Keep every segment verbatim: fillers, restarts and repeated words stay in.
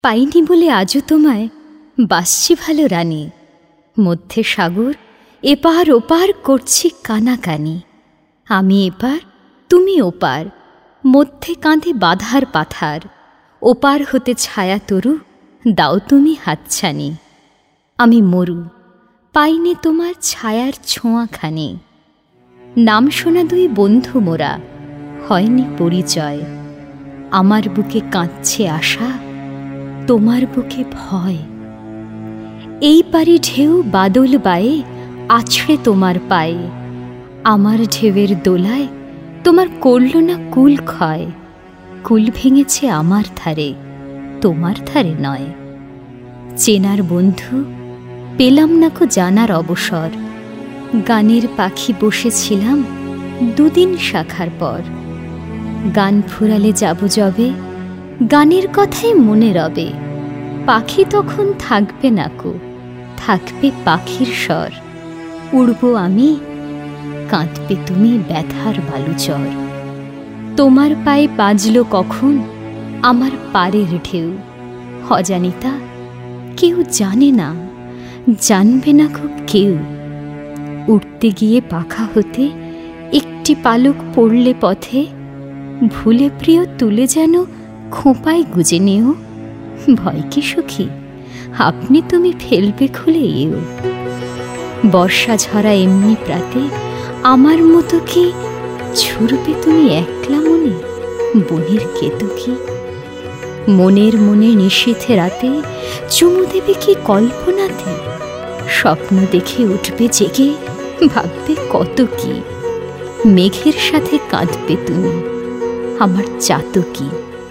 পাইনি বলে আজও তোমায় বাসছি ভালো রানী, মধ্যে সাগর এপার ওপার করছি কানাকানি। আমি এপার তুমি ওপার, মধ্যে কাঁধে বাধার পাথার, ওপার হতে ছায়া তরু দাও তুমি হাতছানি। আমি মরু পাইনি তোমার ছায়ার ছোঁয়াখানি, নাম শোনা দুই বন্ধু মোরা হয়নি পরিচয়। আমার বুকে কাঁদছে আশা, তোমার বুকে ভয়। এই পারি ঢেউ বাদল বায়ে আছড়ে তোমার পায়ে, আমার ঢেউয়ের দোলায় তোমার করল না কুল ক্ষয়। কুল ভেঙেছে আমার ধারে, তোমার ধারে নয়। চেনার বন্ধু পেলাম না কো জানার অবসর, গানের পাখি বসেছিলাম দুদিন শাখার পর। গান ফুরালে যাব যবে, গানের কথাই মনে রবে। পাখি তখন থাকবে না কো, থাকবে পাখির স্বর। উড়ব আমি, কাঁদবে তুমি ব্যথার বালুচর। তোমার পায়ে বাজল কখন আমার পারের ঢেউ, অজানিতা কেউ জানে না, জানবে না কো কেউ। উঠতে গিয়ে পাখা হতে একটি পালক পড়লে পথে, ভুলে প্রিয় তুলে যেন খোঁপায় গুজে নেও। ভয় কি সখী, আপনি তুমি ফেলবে খুলে এও। বর্ষা ঝরা এমনি প্রাতে আমার মতো কি ছুড়বে তুমি একলা মনে বনের কেতকী। মনের মনে নিশীথে রাতে চুমু দেবে কি কল্পনাতে, স্বপ্ন দেখে উঠবে জেগে ভাববে কত কি। মেঘের সাথে কাঁদবে তুমি আমার চাতকী।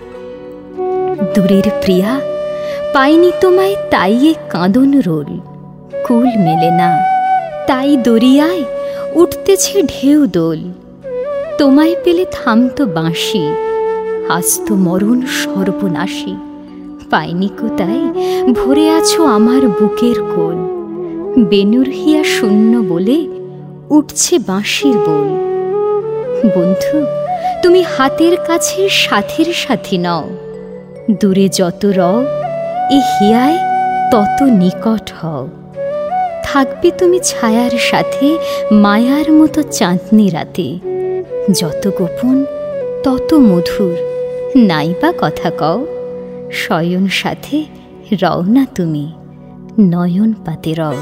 দূরের প্রিয়া পাইনি তোমায় তাই এ কাঁদন রোল, কুল মেলে না তাই দরিয়ায় উঠতেছে ঢেউ দোল। তোমায় পেলে থামতো বাঁশি, আস্ত মরণ সর্বনাশী। পাইনি কো তাই ভরে আছো আমার বুকের কোল, বেনুর হিয়া শূন্য বলে উঠছে বাঁশির বোল। বন্ধু তুমি হাতের কাছে সাথীর সাথী নও, দূরে যত রও এ হিয়ায় তত নিকট হও। থাকবে তুমি ছায়ার সাথে মায়ার মতো চাঁদনি রাতে, যত গোপন তত মধুর নাইবা কথা কও। শয়ন সাথে রও না তুমি, নয়ন পাতে রও।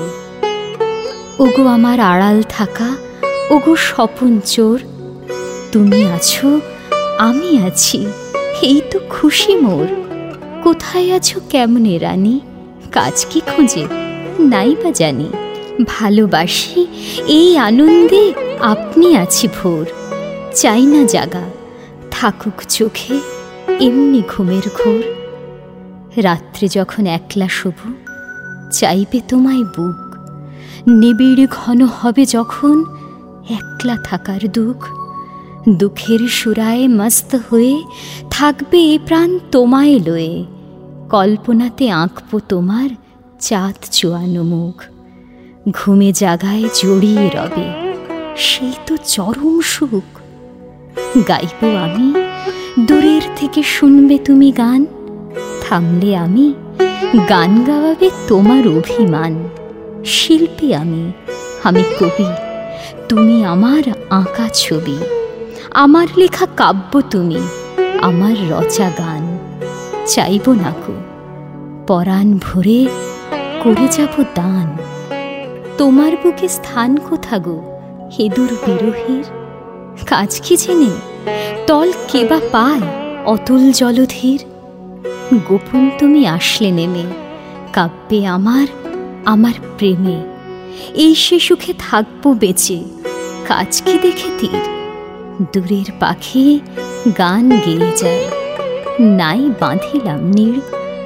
ওগো আমার আড়াল থাকা, ওগো স্বপন চোর, তুমি আছো আমি আছি এই তো খুশি মোর। কোথায় আছো কেমনে রানী, কাজ কি খোঁজে নাই বা জানি। ভালোবাসি এই আনন্দে আপনি আছি ভোর। চাই না জাগা থাকুক চোখে এমনি ঘুমের ঘোর। রাত্রে যখন একলা শোবো চাইবে তোমায় বুক, নিবিড় ঘন হবে যখন একলা থাকার দুঃখ। দুঃখের সুরায় মস্ত হয়ে থাকবে এ প্রাণ তোমায় লয়ে, কল্পনাতে আঁকবো তোমার চাঁদ চোয়ানো মুখ। ঘুমে জাগায় জড়িয়ে রবে সেই তো চরম সুখ। গাইব আমি দূরের থেকে শুনবে তুমি গান, থামলে আমি গান গাওয়াবে তোমার অভিমান। শিল্পী আমি, আমি কবি, তুমি আমার আঁকা ছবি। আমার লেখা কাব্য তুমি, আমার রচা গান। চাইব না কো পরাণ ভরে করে যাব দান। তোমার বুকে স্থান কোথা গো হেদুর বিরোহীর, কাজ কি জেনে তল কেবা পায় অতুল জলধীর। গোপন তুমি আসলে নেমে কাব্যে আমার আমার প্রেমে, এই সে সুখে থাকবো বেঁচে। কাজ কি দেখে তীর, দূরের পাখি গান গেয়ে যায় নাই বাঁধিলাম নীড়।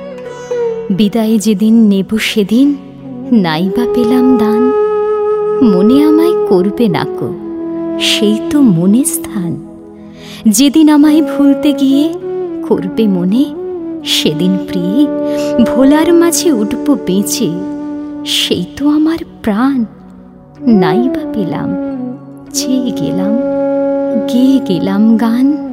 বিদায় যেদিন নেব সেদিন নাই বা পেলাম দান। মনে আমায় করবে না কো সেই তো মনে স্থান। যেদিন আমায় ভুলতে গিয়ে করবে মনে, সেদিন প্রিয়ে ভোলার মাঝে উঠব বেঁচে। সেই তো আমার প্রাণ নাই বা পেলাম, চেয়ে গেলাম গেয়ে গেলাম গান।